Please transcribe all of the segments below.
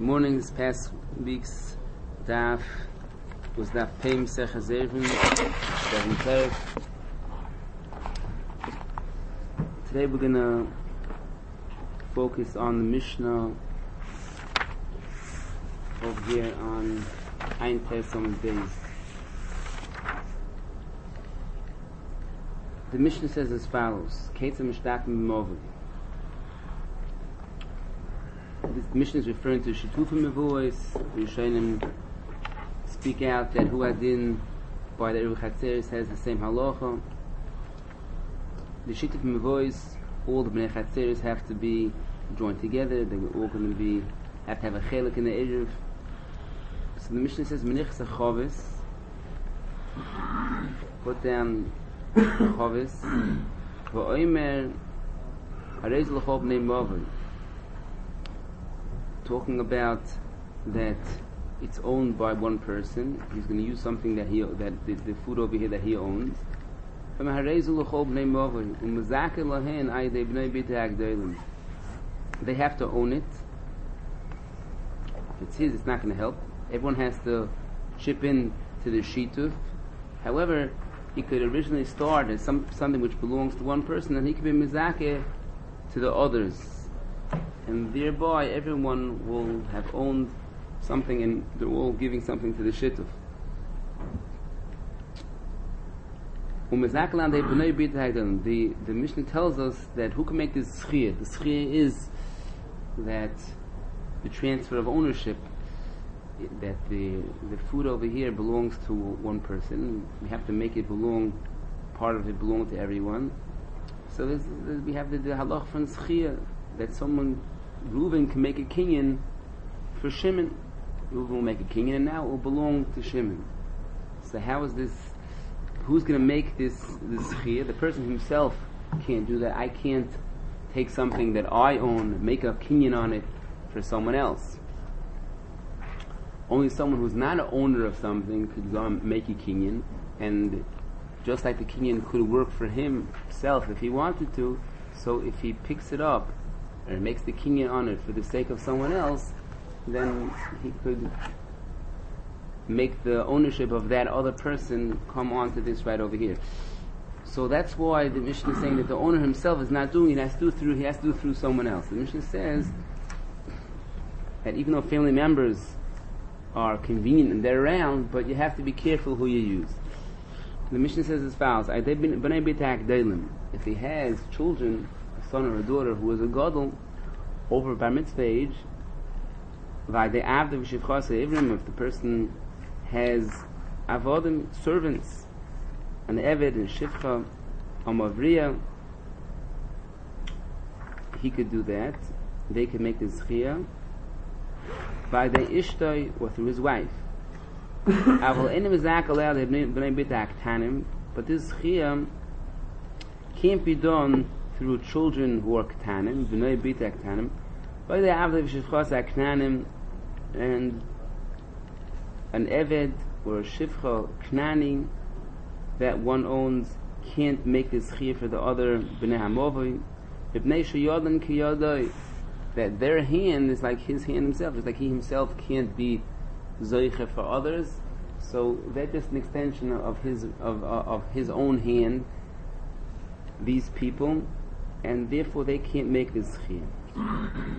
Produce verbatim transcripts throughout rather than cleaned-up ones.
Morning this past week's daf was daf Peim Sech Hazevim seven thirty. Today we're gonna focus on the Mishnah over here on Ein Pesam Beis. The Mishnah says as follows: Ketzah Mishtakim B'Movid. This Mishnah is referring to Shitufim Mevois. Rishonim speak out that Hu Adin by the Eruv Chatzeris has the same halacha. The Shitufim Mevois, all the Bnei Chatzeris have to be joined together. They're all going to be have to have a chelik in the Eruv. So the Mishnah says Menich Chavis. Put down Chavis. V'oimer Harez L'chol Bnei Movid. Talking about that it's owned by one person. He's going to use something that he that the, the food over here that he owns. They have to own it. If it's his, it's not going to help. Everyone has to chip in to the shituf. However, he could originally start as some something which belongs to one person, and he could be mizakeh to the others. And thereby everyone will have owned something and they're all giving something to the shituf. The, the Mishnah tells us that who can make this schiyah? The schiyah is that the transfer of ownership, that the the food over here belongs to one person. We have to make it belong, part of it belong to everyone. So there's, there's, we have the, the halach from schiyah, that someone, Reuven can make a kinyan for Shimon. Reuven will make a kinyan and now it will belong to Shimon. So how is this, who's going to make this this chiyah? The person himself can't do that. I can't take something that I own, make a kinyan on it for someone else. Only someone who's not an owner of something could go and make a kinyan, and just like the kinyan could work for himself if he wanted to, so if he picks it up or makes the kinyan on it for the sake of someone else, then he could make the ownership of that other person come on to this right over here. So that's why the Mishnah is saying that the owner himself is not doing it, he has to do through he has to do through someone else. The Mishnah says that even though family members are convenient and they're around, but you have to be careful who you use. The Mishnah says as follows: if he has children, a son or a daughter who is a gadol over bar mitzvah age, if the person has avodim, servants, an eved and shivcha, a mavriya, he could do that. They could make this chiyah by the ishtay or through his wife. But this chiyah can't be done through children who are ktanim, b'nei bita ktanim, by the avlev shivchas aknanim, and an eved or a shivcha knani that one owns can't make this chiyah for the other b'nei hamovi. B'nei sheyadan ki yadai, that their hand is like his hand himself. It's like he himself can't be zoiche for others. So that's just an extension of his of uh, of his own hand. These people, and therefore they can't make this chiyah.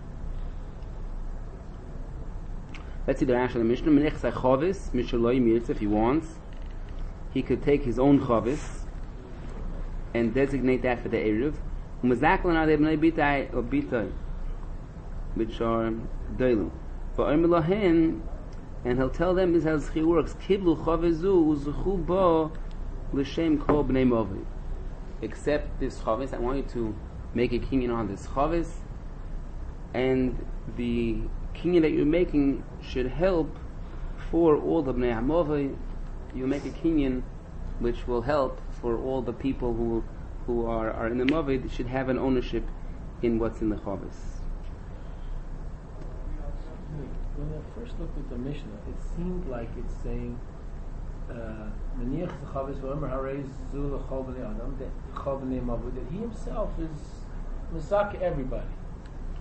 Let's see the Rashi of the Mishnah. Menich chavis mishaloi mirtz. If he wants, he could take his own chavis and designate that for the eruv. Umazaklan ade bnei bitai or bitai, which are deilu. For oimelahen, and he'll tell them this is how the schiyah works. Kiblu chavizu uzuchu bo l'shem kol bnei movi. Accept this chavis. I want you to make a kinyan on this chavis, and the kinyan that you're making should help for all the bnei hamovi. You make a kinyan which will help for all the people who who are, are in the movi, should have an ownership in what's in the chavis. When I first looked at the Mishnah, it seemed like it's saying Menich Chavis V'Omer Harei Zu L'Chol B'nei Adam, that Chol B'nei Movi, that he himself is Mizak everybody.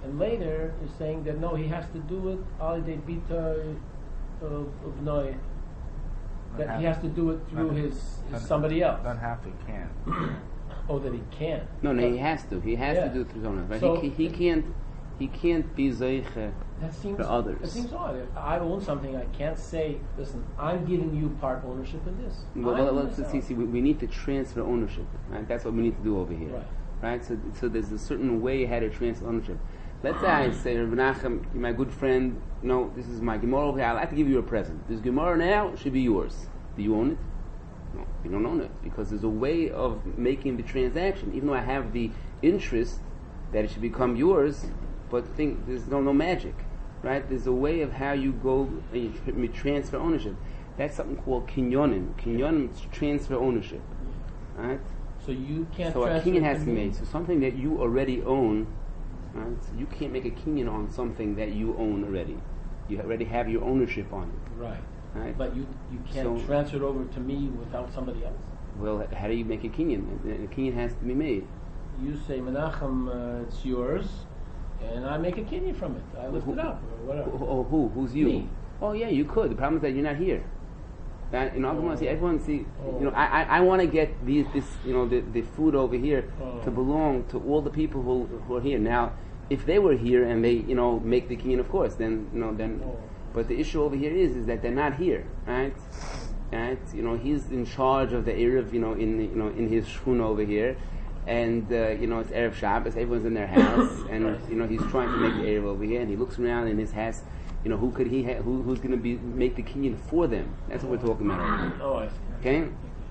And later you're saying that no, he has to do it al yedei bita of Noah. That he has to do it through not, his, not, his somebody else. Don't have to, can. Oh, that he can't. No, no, he has to. He has Yeah. to do it through someone else. Right? So- he, he can't. He can't be zeiche That seems for others. It seems odd. If I own something, I can't say, "Listen, I'm giving you part ownership in this." Well, I'm well, let's myself. see. See, we, we need to transfer ownership. Right? That's what we need to do over here. Right. Right. So, so there's a certain way how to transfer ownership. Let's say I say, Rabbi Nachum, you're my good friend. No, this is my Gemara over here. I'd like to give you a present. This Gemara now should be yours. Do you own it? No, you don't own it because there's a way of making the transaction. Even though I have the interest that it should become yours, but think there's no no magic, right? There's a way of how you go and you transfer ownership. That's something called kinyonim. Kinyonim is transfer ownership, right? So you can't. So a transfer kinyan it has to to be me. made. So something that you already own, right? So you can't make a kinyan on something that you own already. You already have your ownership on it, Right. right? But you you can't So- transfer it over to me without somebody else. Well, how do you make a kinyan? A kinyan has to be made. You say, Menachem, uh, it's yours, and I make a kinyan from it. I lift it up or whatever. Who, oh, who? Who's you? Me. Oh, yeah, you could. The problem is that you're not here. That, you know, everyone Oh. see, everyone see. Oh. You know, I, I, I want to get these, this, you know, the, the food over here Oh. to belong to all the people who, who are here. Now, if they were here and they, you know, make the kinyan, of course, then, you know, then. Oh. But the issue over here is, is that they're not here, right? Right? You know, he's in charge of the Erev, you know, in, the, you know, in his shchuna over here. And, uh, you know, it's Erev Shabbos, everyone's in their house, and, you know, he's trying to make the Erev over here, and he looks around in his house, you know, who could he, ha- who, who's going to be, make the kinyan for them? That's what we're talking about over here. Oh, I see. Okay?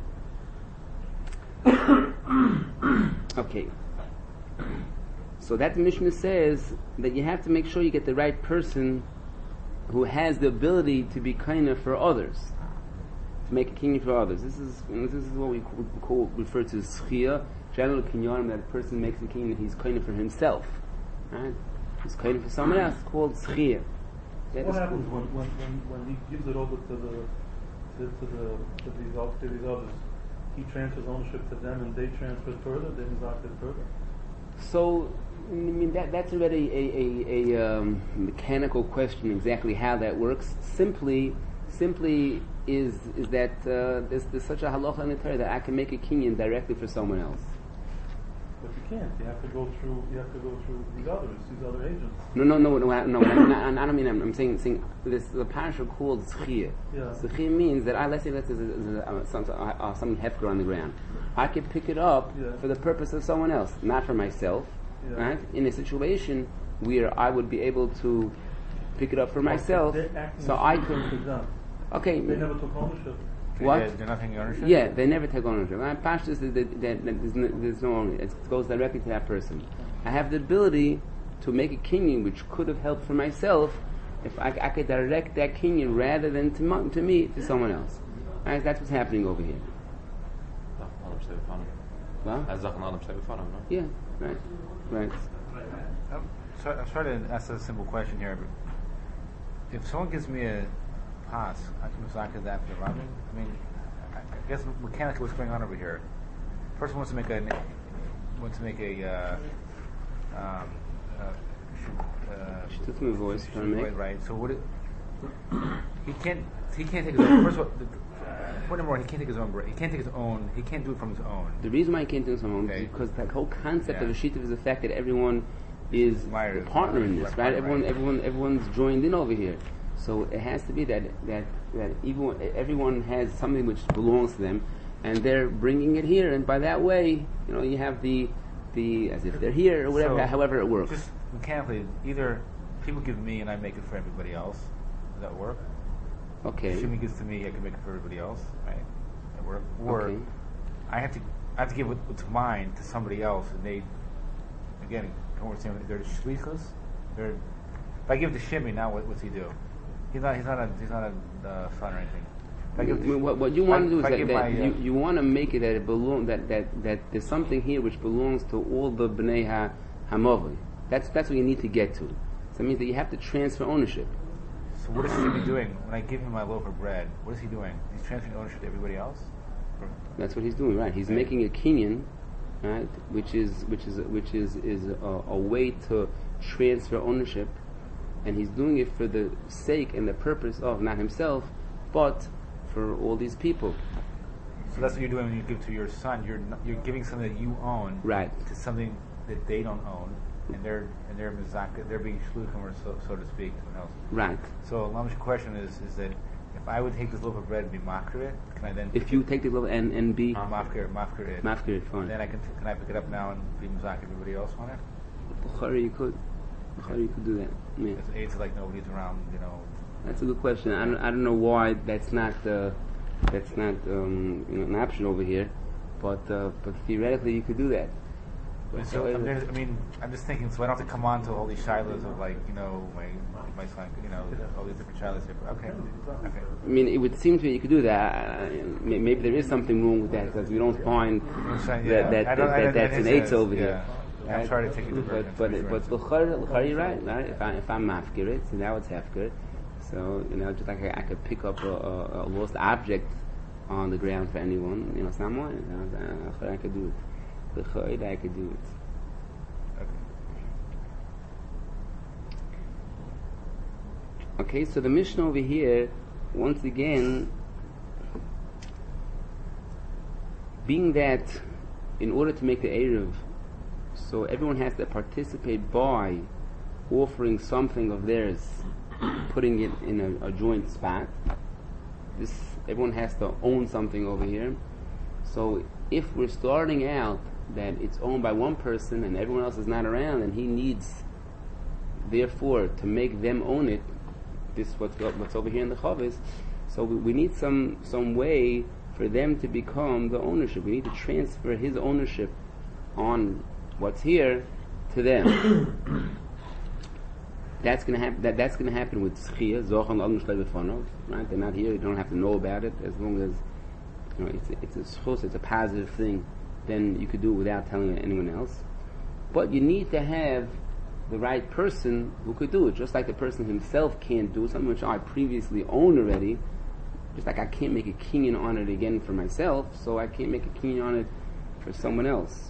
Okay. So that Mishnah says that you have to make sure you get the right person who has the ability to be kind for others, to make a kinyan for others. This is you know, this is what we call, call refer to as schia, general kinyan, that a person makes a kinyan that he's kind for himself, right? He's kind for someone else. It's called schia. That What is happens called- when, when, when, when he gives it over to the to, to the to these oth- to these others? He transfers ownership to them, and they transfer it further. Then he's acted further. So, I mean, that, that's already a, a, a um, mechanical question, exactly how that works. Simply, simply is is that uh, there's, there's such a halacha in the Torah that I can make a kinyan directly for someone else. But you can't. You have to go through. You have to go through these others, these other agents. No, no, no, no, I- no. I'm not, I don't mean. I'm, I'm saying, saying this. The parasha called zchiyah. Yeah. Zchiyah means that I let's say let's say there's, there's a, uh, some uh, uh, some hefker on the ground. I can pick it up Yeah. for the purpose of someone else, not for myself. Yeah. Right? In a situation where I would be able to pick it up for myself, They're acting so as I agents could. to them. Okay. They never took ownership. What? They're, they're not taking ownership? Yeah, they never take ownership. And Pashtus is that, that, that there's, no, there's no ownership. It goes directly to that person. I have the ability to make a kinyan which could have helped for myself if I, I could direct that kinyan rather than to, mo- to me, to someone else. Right? That's what's happening over here. Well, yeah, right, right. I'm sorry, I'm trying to ask a simple question here. But if someone gives me a pass, I can mistake that for Rabbi. I mean, I, I guess mechanically, what's going on over here? Person wants to make a wants to make a uh, um, uh, should, uh, She took my voice, trying to make. right, right. So what? It, he can't. He can't take his own. First of all, the, point number one, he can't take his own. He can't take his own. He can't do it from his own. The reason why I can't do someone Okay. is because that whole concept Yeah. of a shita is the fact that everyone is Right, a partner in this, right, right? right, Everyone, right. everyone, everyone's joined in over here. So it has to be that that that everyone, everyone has something which belongs to them, and they're bringing it here. And by that way, you know, you have the the as if they're here or whatever. So, however it works. Just mechanically, either people give me and I make it for everybody else. Does that work? Okay. Shimi gives to me, I can make it for everybody else, right? That work. Or Okay. I have to, I have to give what, what's mine to somebody else, and they, again, don't understand. They're shlichus. They're. If I give it to Shimi, now what, what's he do? He's not. He's not a. He's not a uh, son or anything. If I give it I mean, to- what, what you if want I- to do if is I that, give that my, uh, you, you want to make it that it belong that, that, that there's something here which belongs to all the bnei ha hamovi. That's that's what you need to get to. So it means that you have to transfer ownership. So what is Shimi doing when I give him my loaf of bread? What is he doing? He's transferring ownership to everybody else. Or- That's what he's doing, right? He's Okay. making a kinyan, right? Which is which is which is is a, a way to transfer ownership, and he's doing it for the sake and the purpose of not himself, but for all these people. So that's what you're doing when you give to your son. You're not, you're giving something that you own, Right. to something that they don't own, and they're and they're mizaka, they're being shluchim, or so, so to speak, to someone else. Right. So Lamash's question is is that if I would take this loaf of bread and be machir it, can I then If you take the little and and be mafkir mafkir it? mafkir it, fine. Then I can t- can I pick it up now and be mizaka everybody else on it? Bukhari, you could. Bukhari, you could do that. Yeah. It's AIDS like nobody's around, you know. That's a good question. I don't, I don't know why that's not uh, that's not um, you know, an option over here, but uh, but theoretically you could do that. And so I'm there, I mean, I'm just thinking, so I don't have to come on to all these shilas of like, you know, my my son, you know, all these different shilas here. Okay, okay. I mean, it would seem to me you could do that. Uh, may- maybe there is something wrong with that because we don't find I'm saying, that, yeah. that, I don't- that, I- that that's it an is- eight over yeah. here. I'm Right? sorry to take you to But but Bergen, but Bukhari, Bukhari, right? Right? If I if I'm mafkir it, so now it's hefker. So you know, just like I, I could pick up a, a, a lost object on the ground for anyone, you know, someone, you know, I could do it. Bukhari, I could do it. Okay, so the Mishnah over here, once again, being that in order to make the Erev, so everyone has to participate by offering something of theirs, putting it in a, a joint spot. This everyone has to own something over here. So if we're starting out that it's owned by one person and everyone else is not around, and he needs, therefore, to make them own it, this is what's, what's over here in the Chavis. So we, we need some some way for them to become the ownership. We need to transfer his ownership on what's here to them. That's going to happen. That, that's going to happen with Schia, Zochon Al Mushlei B'Fanov. Right? They're not here. You don't have to know about it. As long as you know it's a, it's a schus, it's a positive thing. Then you could do it without telling anyone else. But you need to have the right person who could do it, just like the person himself can't do something which I previously owned already. Just like I can't make a kinyan on it again for myself, so I can't make a kinyan on it for someone else.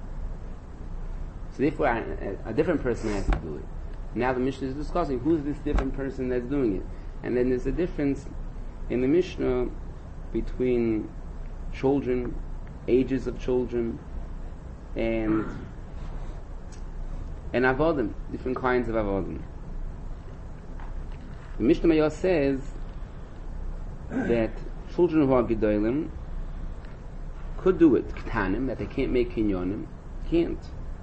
So therefore, I, a, a different person has to do it. Now the Mishnah is discussing who's this different person that's doing it, and then there's a difference in the Mishnah between children, ages of children, and and avodim, different kinds of avodim. The Mishnah Mayah says that children who are gedolim could do it, ketanim, that they can't make kinyonim, can't.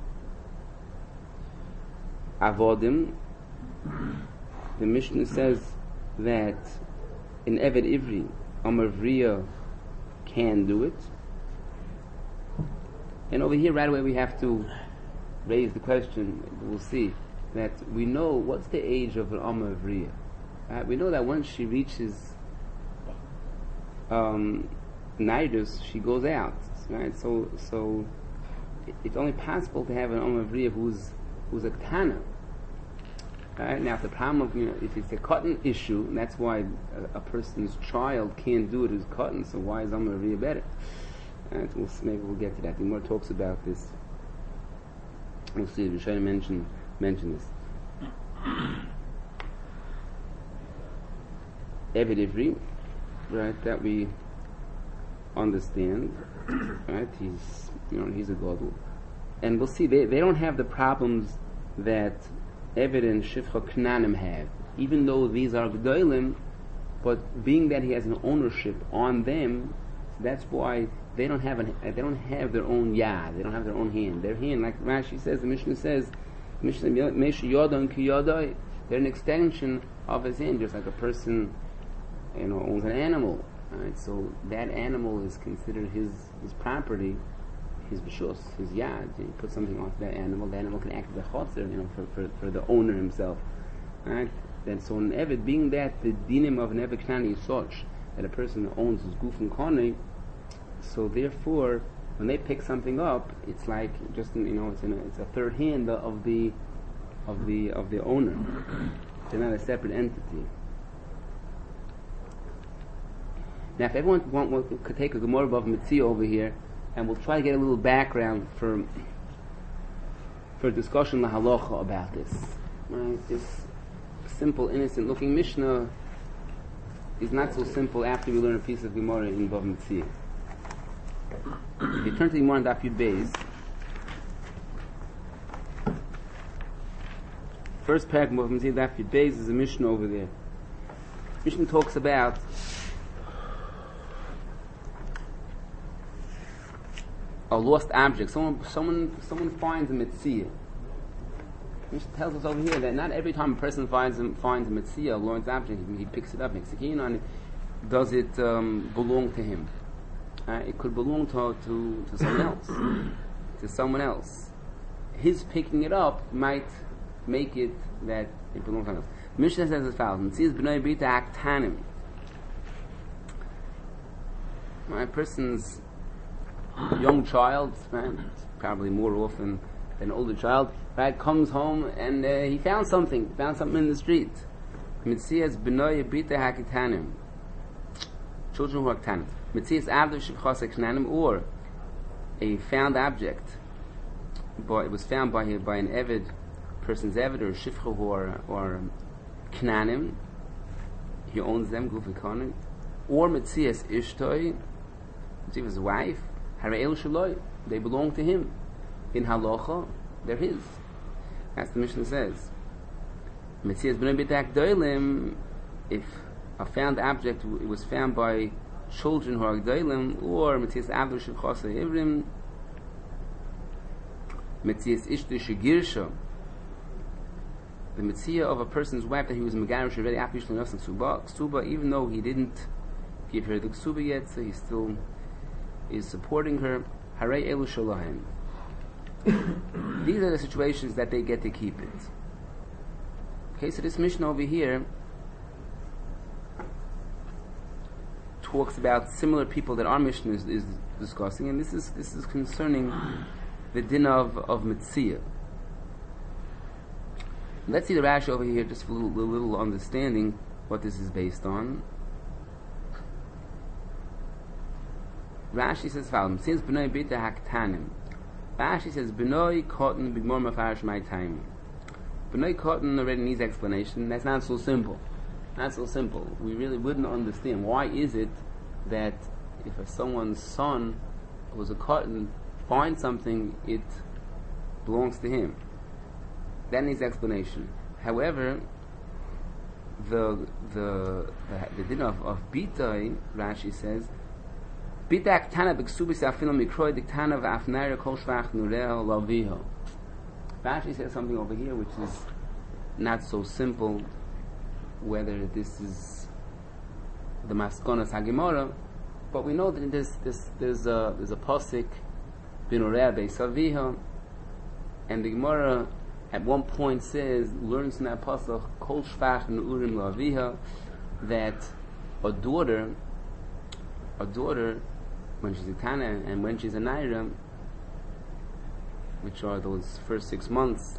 Avodim, the Mishnah says that in Eved Ivri, Amar Vriya can do it. And over here, right away, we have to raise the question, we'll see, that we know what's the age of an Amar Vriya. Right? We know that once she reaches um, Naidus, she goes out. Right? So so it's only possible to have an Amar Vriya who's who's a Ketana. Right? Now, if the problem of, you know, if it's a cotton issue, and that's why a, a person's child can't do it as cotton, so why is Amar Vriya better? Right? We'll, maybe we'll get to that. The more talks about this. We'll see. We're trying to mention mention this. Eved Ivri, right? That we understand, right? He's, you know, he's a godel, and we'll see. They they don't have the problems that Eved and Shifcha Knanim have, even though these are gedolim. But being that he has an ownership on them, that's why they don't have an, they don't have their own yad. They don't have their own hand. Their hand, like Rashi says, the Mishnah says, Mishnah Mesha Yodon Ki Yodai, they're an extension of his hand, just like a person, you know, owns an animal. Right? So that animal is considered his his property, his b'shus, his yad. You put something onto that animal, the animal can act as a chotzer, you know, for, for, for the owner himself. Right? Then so an Eved, being that the dinim of an Eved Knani is such that a person owns his guf and kone, so therefore, when they pick something up, it's like just, you know, it's in a, it's a third hand of the of the of the owner. They're not a separate entity. Now, if everyone want, want, could take a Gemara above Mitzvah over here, and we'll try to get a little background for for a discussion la halacha about this. Right? This simple, innocent-looking Mishnah is not so simple after we learn a piece of Gemara in Bava Metzia. If you turn to the Gemara in Daf Yud Beis, first paragraph of Bava Metzia Daf Yud Beis is a Mishnah over there. Mishnah talks about a lost object. Someone, someone, someone finds a Metzia. Mishnah tells us over here that not every time a person finds a, finds a Metzia, a lost object, he, he picks it up, makes a kiyun on it. Does it um, belong to him? Uh, it could belong to, to to someone else, to someone else. His picking it up might make it that it belongs to someone else. Mishnah says as follows: Metzias b'nai bita aktanim. A person's young child, right, probably more often than an older child, right, comes home and uh, he found something, found something in the street. Metzias b'nai bita haktanim. Children who are aktanim. Metzias avdu shivchas aktanim, or a found object, but it was found by by an eved, person's eved or shivcha or or knanim. He owns them, gufikanim, or metzias ishtoi, his wife. They belong to him. In halacha, they're his. As the Mishnah says. If a found object it was found by children who are gdolim, or Metzias avdu shivchasa ivrim, Metzias ishtu shegirsha, the Metzia of a person's wife that he was megarish already after Yishlan Yosef Ksuba, Ksuba, even though he didn't give her the Ksuba yet, so he still is supporting her. Harei elu shalahem. These are the situations that they get to keep it. Okay, so this Mishnah over here talks about similar people that our Mishnah is, is discussing, and this is this is concerning the din of of Metzia. Let's see the Rashi over here, just for a little, little understanding what this is based on. Rashi says, since B'nai Bita Haktanim. Rashi says, B'nai Cotton B'gmor Mafarish My Time. B'nai Cotton already needs explanation. That's not so simple. Not so simple. We really wouldn't understand. Why is it that if a, someone's son who's a cotton finds something, it belongs to him? That needs explanation. However, the the the, the din of, of Bita, Rashi says, Bita Aktana b'ksubis afilam mikroi diktana v'afnaira kol shvach nureh laviho. Rashi says something over here which is not so simple, whether this is the Maskonas HaGemara, but we know that there's this there's a there's a pasuk b'nureh beisaviho, and the Gemara at one point says, learns from that pasuk kol shvach nurim laviha, that a daughter, a daughter, when she's a Tana and when she's a Naira, which are those first six months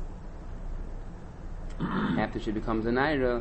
after she becomes a Naira,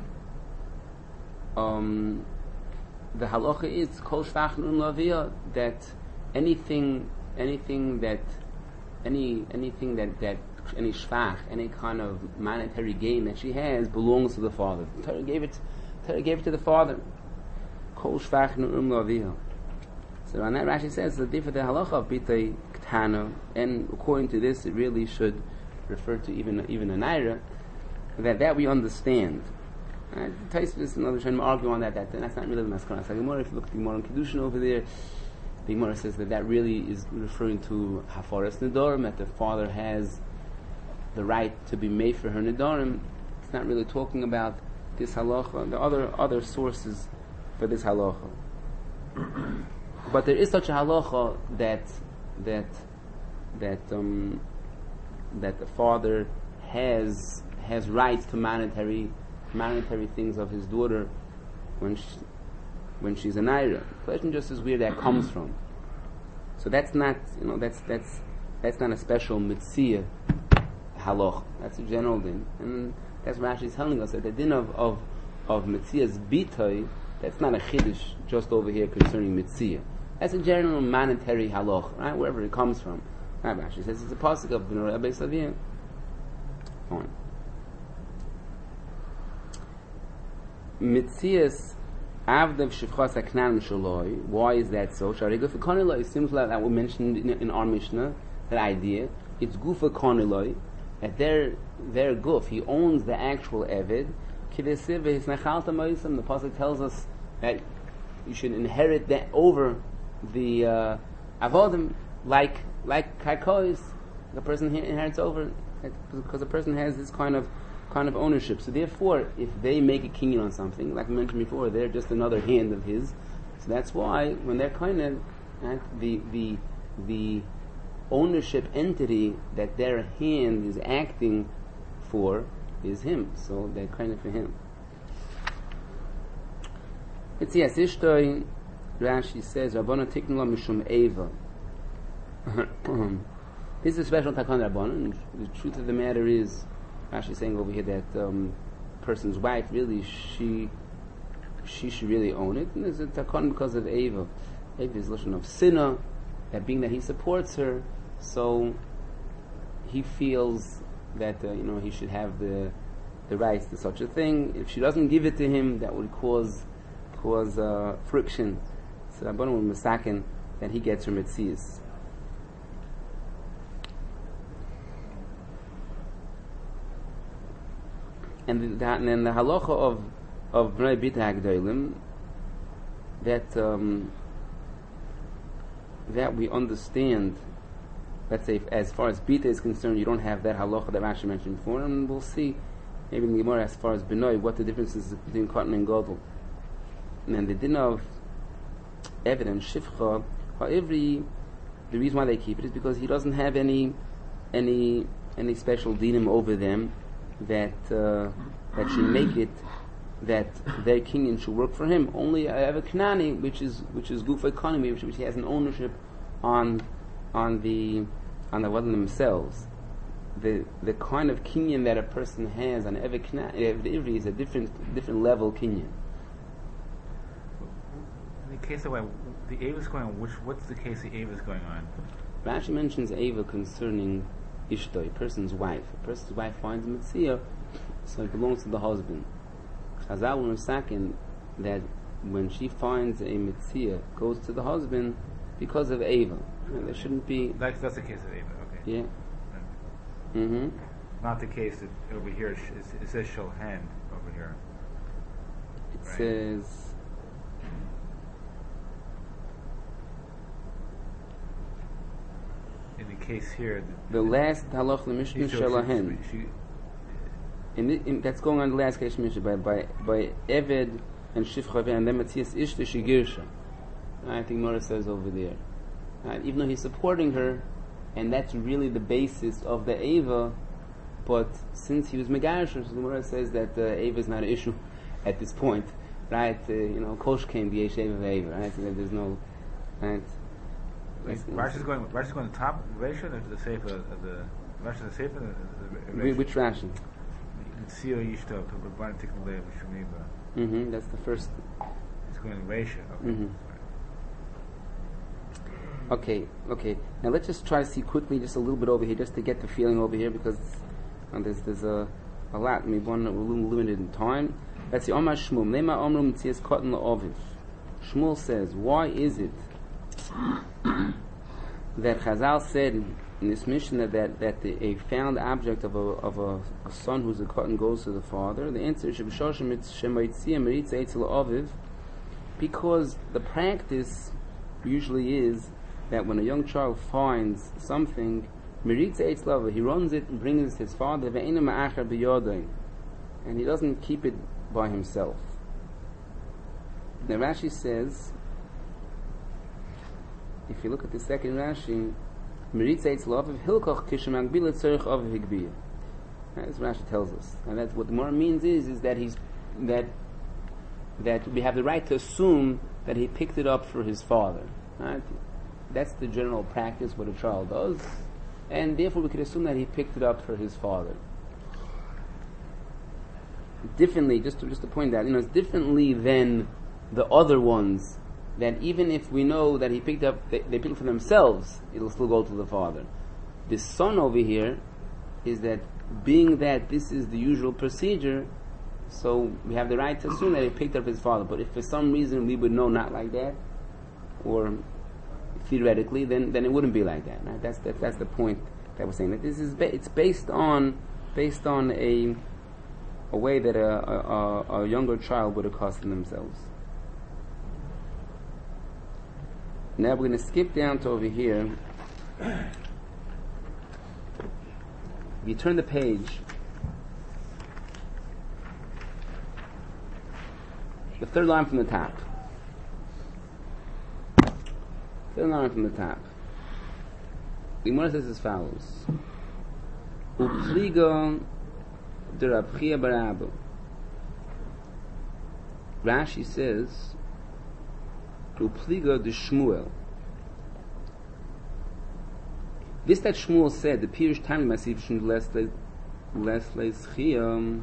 um, the halacha is kol shvach nurim laviha, that anything, anything that, any anything that that any shvach, any kind of monetary gain that she has belongs to the father. Torah gave it, Torah gave it to the father. Kol shvach nurim laviha. So on that Rashi says the different halacha of bitay ktana, and according to this, it really should refer to even even a naira. That that we understand. Uh, Taisvis and others trying to argue on that. That that's not really the Maskonas HaGemara. If you look at the Gemara in Kedushin over there, the Gemara says that that really is referring to hafaras nedarim, that the father has the right to be made for her nedarim. It's not really talking about this halacha. There are other other sources for this halacha. But there is such a halacha that that that um, that the father has has rights to monetary monetary things of his daughter when she, when she's a naira. The question just is where that comes from. So that's not you know that's that's that's not a special mitzvah halacha. That's a general din, and that's Rashi is telling us that the din of of of mitzvah's bitay, that's not a chiddush just over here concerning mitzvah. That's a general monetary halacha, right? Wherever it comes from. Right, Rashi says it's a pasuk of B'nai Beisavim. Fine. Mitzias Avdev Shivchas Aknan Shaloi. Why is that so? Shariga for Koniloi. It seems like that we mentioned in, in our Mishnah, that idea. It's Gufa Koniloi. At their their guf, he owns the actual Eved. Kidesiv his Nachalta Moisam. The pasuk tells us that you should inherit that over the uh, avodim, like like kaikois. The person inherits over because the person has this kind of kind of ownership. So therefore, if they make a kinyan on something, like I mentioned before, they're just another hand of his. So that's why when they're kind of right, the the the ownership entity that their hand is acting for is him. So they're kind of for him. It's yes, Ishtoi, Rashi says, Rabbana Tiknula Mishum Eva. This is a special Takan Rabbana. The truth of the matter is, Rashi is saying over here that um, person's wife, really, she she should really own it. And there's a Takan because of Eva. Eva is lashon of sinna, that being that he supports her, so he feels that uh, you know he should have the the rights to such a thing. If she doesn't give it to him, that would cause cause uh, friction. So Rabbanan will misaken that he gets her mitzias. And, the, and then the halacha of of Bnei Bita Hagdolim, that um, that we understand. Let's say, if, as far as Bita is concerned, you don't have that halacha that Rashi mentioned before, and we'll see maybe in the Gemara as far as Benoi what the difference is between Katan and Gadol. And then the din of evidence Shifcha, every the reason why they keep it is because he doesn't have any any any special dinim over them that uh, that should make it that their kinyan should work for him. Only I have a Knani, which is which is Gufa economy, which, which he has an ownership on on the on the one themselves. The the kind of kinyan that a person has on every Ivri is a different different level kinyan. In the case of when the Ava is going on, which what's the case the Ava is going on? Rashi mentions Ava concerning Ishtoi, a person's wife. A person's wife finds a Mitzvah, so it belongs to the husband. Chazal will second that when she finds a Mitzvah, goes to the husband because of Ava. And there shouldn't be. That's that's the case of Ava. Okay. Yeah. Mm-hmm. Not the case that over here it, it says Shohan over here. It right. says. In the case here, the, The last halach l'mishnu shalahen. In, in that's going on the last case mishnah by by by Eved and Shifcha and then Matthias Ishta Shigirsha. I think Nora says over there. Right? Even though he's supporting her, and that's really the basis of the Ava, but since he was Megarish, the Gemara says that uh, Ava is not an issue at this point, right? Uh, you know, Kosh came the Yesh Ava Ava, right? So that there's no, right? Rashi is going. Rashi is going to top Rashi or the Sefer of the Rashi the Sefer. Which Rashi? Mm-hmm. That's the first. It's going to Rashi. Okay. Mm-hmm. Okay, okay. Now let's just try to see quickly, just a little bit over here, just to get the feeling over here, because uh, there's there's a a lot. Maybe one we're a little limited in time. Let's see. Omar Shmuel. Nema Omrum Tzias Katan LaOviv. Shmuel says, why is it that Chazal said in this Mishnah that that the, a found object of a of a, a son who's a cotton goes to the father? The answer is because the practice usually is that when a young child finds something, he runs it and brings it to his father, and he doesn't keep it by himself. Now Rashi says, if you look at the second Rashi, as Rashi tells us, and that's what the more means is is that he's that that we have the right to assume that he picked it up for his father. Right? That's the general practice what a child does, and therefore we could assume that he picked it up for his father. Differently, just to just to point out, you know, it's differently than the other ones. That even if we know that he picked up, they, they picked it for themselves, it'll still go to the father. The son over here is that being that this is the usual procedure, so we have the right to assume that he picked up his father. But if for some reason we would know not like that, or theoretically, then then it wouldn't be like that. Right? That's that's that's the point that we're saying. That this is ba- it's based on based on a a way that a, a, a younger child would accustom themselves. Now we're going to skip down to over here. If you turn the page, the third line from the top. Third line from the top. The Gemara says as follows: Upliga de Rab Chia bar Abba. Rashi says Upliga de Shmuel. This that Shmuel said, the Pirush Tami Masif Shin Lesle Lesle Schiyam.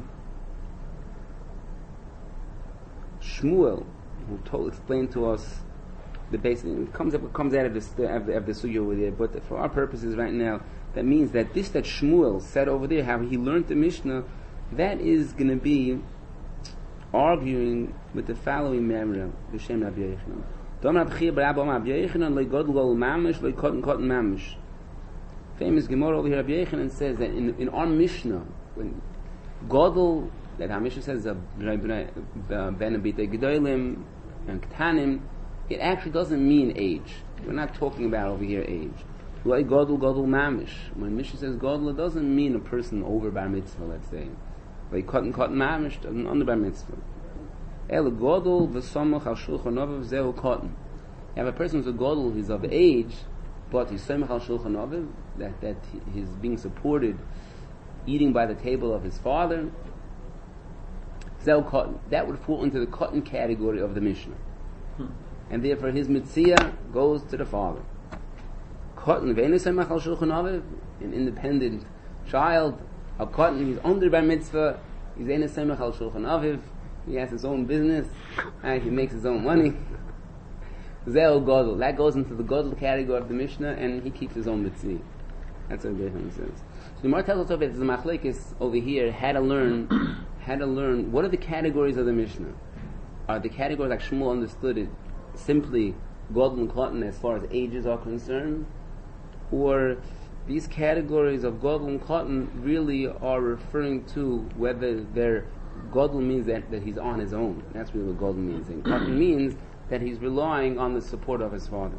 Shmuel, who told, explained to us the basic, it comes up, it comes out of this of the, of the sugya over there. But for our purposes right now, that means that this that Shmuel said over there, how he learned the Mishnah, that is going to be arguing with the following memra, B'Shem Rabbi Yochanan. Dom Rab Chia bar Abba Rabbi Yochanan le'god lol mamish le'kotten kotten mamish. Famous Gemara over here, Rabbi Yochanan says that in, in our Mishnah, when Godel, that our Mishnah says Ben Abitei Gedolim and Ktanim, it actually doesn't mean age. We're not talking about over here age. Like Godel Godel Mamish. When Mishnah says Godel, it doesn't mean a person over bar mitzvah, let's say. Like Kotten Kotten Mamish doesn't under bar mitzvah. El Godel v'Samach al Shulchan Aviv Zehu Kotten. You have a person who's a Godel, he's of age, but he's Samach al Shulchan Aviv, that that he's being supported, eating by the table of his father. Zehu Kotten. That would fall into the Kotten category of the Mishnah. Hmm. And therefore his mitzvah goes to the father. Kotten v'einu Samach al Shulchan Aviv, an independent child. A Kotten, he's under bar mitzvah, he's einu Samach al Shulchan Aviv. He has his own business, and he makes his own money. Zeo Godel. That goes into the Godel category of the Mishnah, and he keeps his own mitzvah. That's what Bechon says. So the Gemara tells us that the Machlekes over here had to learn, had to learn what are the categories of the Mishnah. Are the categories like Shmuel understood it simply Godel and Kotten as far as ages are concerned, or these categories of Godel and Kotten really are referring to whether they're Godel means that, that he's on his own. That's really what Godel means. And Kotten means that he's relying on the support of his father.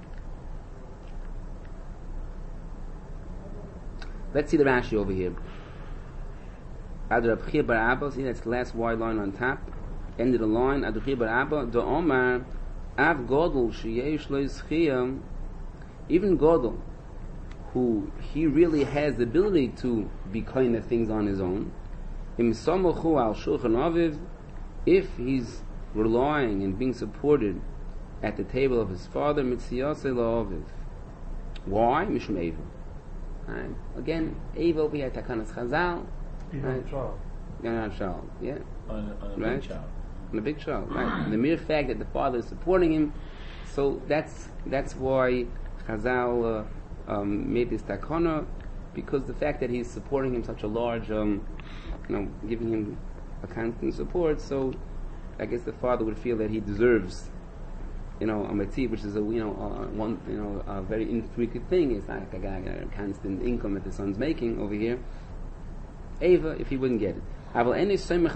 Let's see the Rashi over here. Ad Rab Chia bar Abba, see that's the last wide line on top. End of the line. Ad Rab Chia bar Abba, do Omar, Av Godel sheyesh lo yischiyam. Even Godel, who he really has the ability to be kind of things on his own. Im Samochu al Shulchan Aviv, if he's relying and being supported at the table of his father, Mitziyase la'aviv. Why? Mishum Eva. Right. Again, Eva over here, Takanas Chazal. Even a child. Young child, yeah. On, on a right? big child. On a big child, right. The mere fact that the father is supporting him, so that's that's why Chazal uh, um, made this takana, because the fact that he's supporting him such a large, um, you know, giving him a constant support, so I guess the father would feel that he deserves, you know, a matzib, which is a, you know, a, one, you know, a very infrequent thing. It's not like a guy a constant income that the son's making over here. Eva, if he wouldn't get it. However, if he's not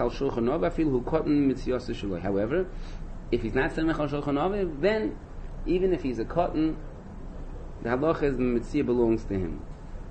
semech al shulchan aviv, then even if he's a cotton, the halacha is the mitzvah belongs to him.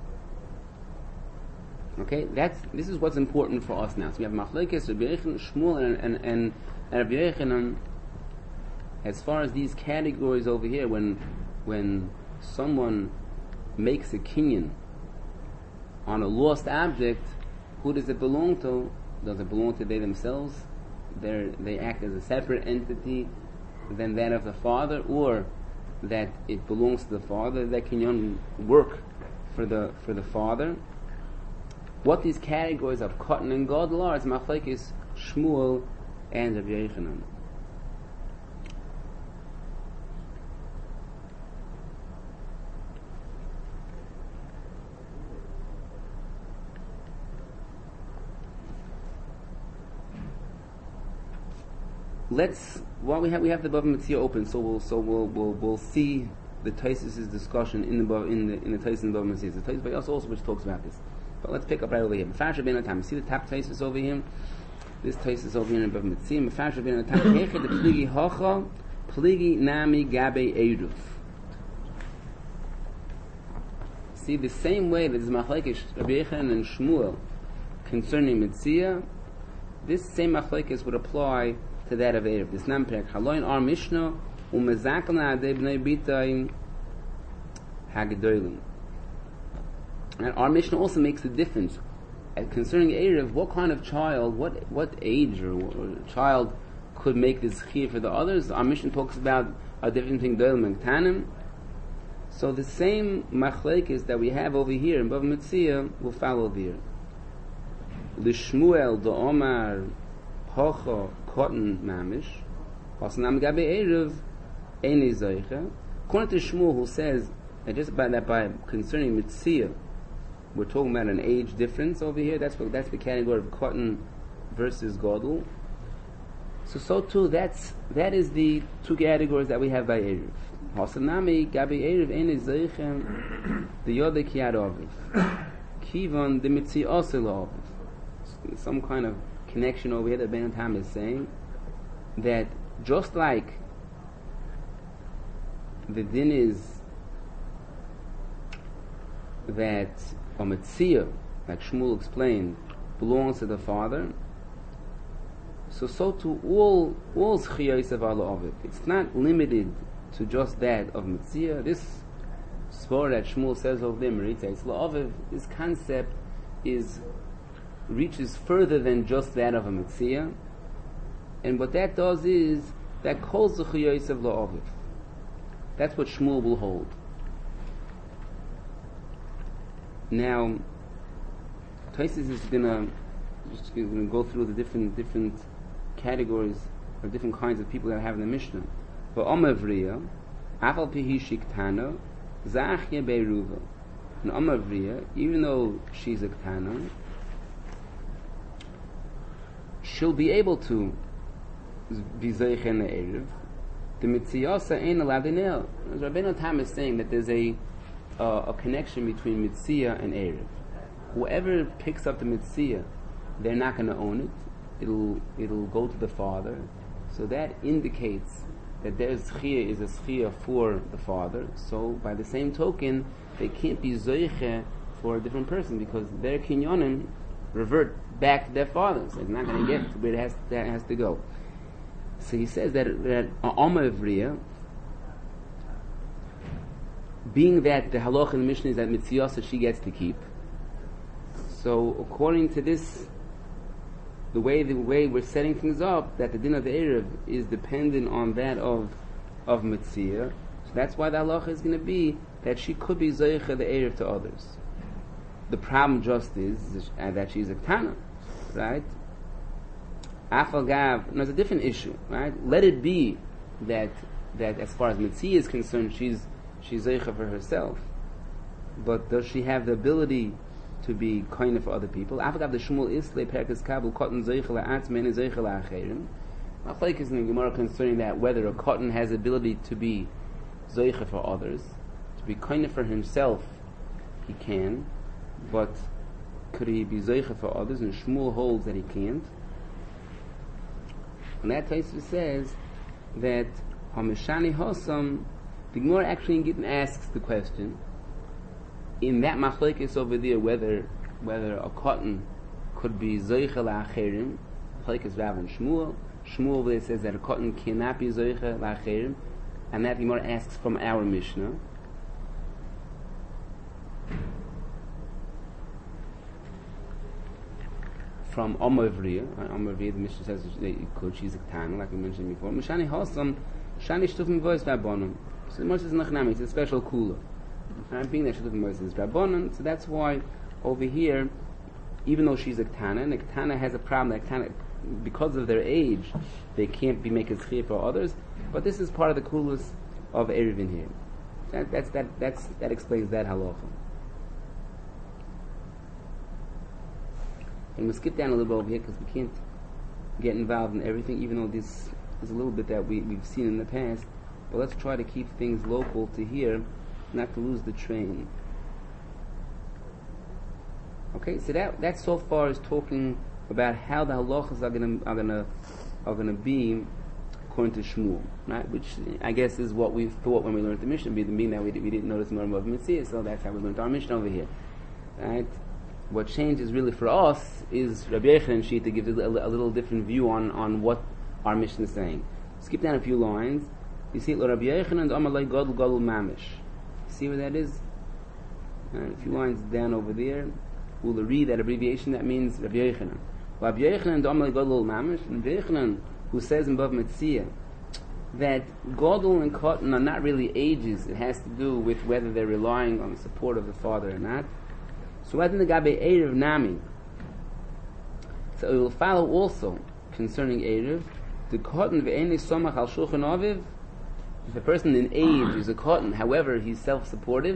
Okay, that's this is what's important for us now. So we have Machlekes, Rabbi Yochanan, Shmuel, and and and, and Rabbi Yochanan. As far as these categories over here, when when someone makes a kinyan on a lost object, who does it belong to? Does it belong to they themselves? They they act as a separate entity than that of the father, or that it belongs to the father? That kinyan work for the for the father. What these categories of cotton and gadol are is Machlekes Shmuel and Rabbi Yochanan. let's while we have we have the Bava Metzia open, so we'll so we'll we'll, we'll see the Taisus' discussion in the Bava- in the in the Taisus and Bava Metzia. The Taisus by us also which talks about this. But let's pick up right over here. Mefasher ben Atam. See the top Taisus over here. This Taisus over here in Bava Metzia. Mefasher ben Atam. Heche the pligi hacha pligi nami gabe eruv. See the same way that is machlekes Rabbi Yechon and Shmuel concerning Metzia. This same machlekes would apply to that of Erev. This namperek haloin our Mishnah umezakalna ade bnei bitayim hagdolim. And our Mishnah also makes a difference uh, concerning Erev. What kind of child, what what age or, or child could make this chiyuv for the others? Our Mishnah talks about a different thing dolim and tanim. So the same machlekes that we have over here in Bava Metzia will follow there. L'Shmuel the Omar Hocha Cotton Mamish Hasnam Gabe Erev Eini Zeicha. According to Shmuel, who says that just by that by concerning Metzia, we're talking about an age difference over here. That's what, that's the category of cotton versus Godel. So so too that's that is the two categories that we have by Erev. Hasanami Gabi Erev Eini Zeicha the Yodek Yad Aviv Kivan the Metzia Osel Aviv. Some kind of connection over here that Ben Tam is saying that just like the din is that a Metzia, like Shmuel explained, belongs to the father, so so to all all Zchiyos of Allah Aviv. It's not limited to just that of Metzia. This svor that Shmuel says over there, Meritza Aviv, this concept is reaches further than just that of a Metzia, and what that does is that calls the Zchiyos of La'aviv. That's what Shmuel will hold. Now, Taisus is gonna just gonna go through the different different categories or different kinds of people that have in the Mishnah. But Omavriya, Afal Pihi Shiktana, Zachya Beiruva. And Omavriya, even though she's a Ktana, she'll be able to be Zeichen Erev. The Mitziyasa ain't allowed in el. Rabbeinu Tam is saying that there's a uh, a connection between Mitzia and Erev. Whoever picks up the Mitzia, they're not going to own it. It'll it'll go to the father. So that indicates that their Zchiyah is a Zchiyah for the father. So by the same token, they can't be Zeiche for a different person because their kinyonim revert back to their fathers. It's not going to get to where it has to, it has to go. So he says that that Amma Ivriya, being that the halach in the Mishnah is that Mitziyasa she gets to keep. So according to this, the way the way we're setting things up, that the din of the Erev is dependent on that of of Mitziyah. So that's why the halach is going to be that she could be Zeicha the Erev to others. The problem just is uh, that she's a Ktana, right? Afal Gav, no, it's a different issue, right? Let it be that that as far as Mitziyah is concerned, she's she's Zeicha for herself. But does she have the ability to be kind for other people? Afal Gav the Shmuel Islay Perkas Kabul Cotton Zeicha la'atzmen and Zeicha la'acherim. Machlekes is in the Gemara concerning that whether a cotton has ability to be Zeicha for others, to be kind for himself, he can. But could he be Zeicha for others? And Shmuel holds that he can't. And that Taisva says that Hamishani Hosam, the Gemara actually in Gittin asks the question in that machlekes over there whether whether a cotton could be Zeicha la'acherim, machlekes Rav and Shmuel. Shmuel over there says that a cotton cannot be Zeicha la'acherim, and that the Gemara asks from our Mishnah. From Omavriya, Omavriya, the Mishnah says that you could, she's a Ktana, like we mentioned before. Mishani Hosam, Shani Shtufim Voice Rabbanon. So the Moshe is Nachnami, it's a special kula. And being that Shtufim Voice is Rabbanon, so that's why over here, even though she's a Ktana, and a Ktana has a problem, that Ktana, because of their age, they can't be making Zchiyah for others, but this is part of the kulas of Erevin here. That, that's, that, that's, that explains that halacha. And we'll skip down a little bit over here because we can't get involved in everything, even though this There's a little bit that we, we've seen in the past, but let's try to keep things local to here, not to lose the train. Okay, so that that so far is talking about how the halachas are gonna are gonna are gonna be according to Shmuel, right? Which I guess is what we thought when we learned the Mishnah, being that we, we didn't notice more of Mitzvah, so that's how we learned our Mishnah over here, right? What changes really for us is Rabbi Yochanan Shita gives a, a, a little different view on, on what our Mishnah is saying. Skip down a few lines. You see, Rabbi Yochanan Amalei Gadol Gadol Mamish. See where that is? Right, a few lines down over there. We'll read that abbreviation. That means Rabbi Yochanan. Rabbi Yochanan Amalei Gadol Mamish. Rabbi Yochanan, who says in Bav Metzia that Gadol and Cotton are not really ages. It has to do with whether they're relying on the support of the father or not. So what in the Gabe Erev Nami? So it will follow also concerning Erev, the cotton ve'eni somach al shulchan aviv. If a person in age is a cotton, however he's self-supportive,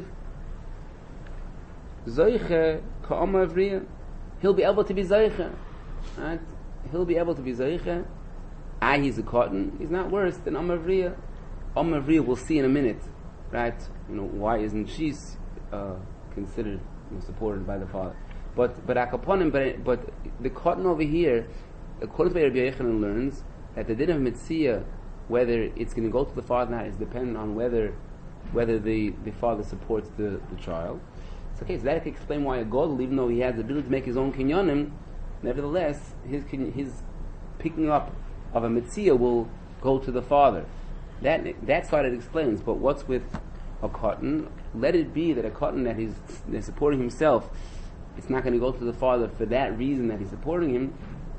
zoiche ka'ama avriya, he'll be able to be zoiche. Right? He'll be able to be zoiche. Ah, he's a cotton. He's not worse than Amavriya. Amavriya, we'll see in a minute, right? You know, why isn't she uh, considered, you know, supported by the father? But but akaponim, but but the cotton over here, according to what Rabbi Yochanan learns, that the din of Mitzvah, whether it's going to go to the father or not, is dependent on whether whether the, the father supports the, the child. So, okay, so that can explain why a Gadol, even though he has the ability to make his own kinyanim, nevertheless, his his picking up of a Mitzvah will go to the father. That that's what it explains. But what's with a cotton? Let it be that a cotton that he's, that he's supporting himself, it's not going to go to the father for that reason that he's supporting him.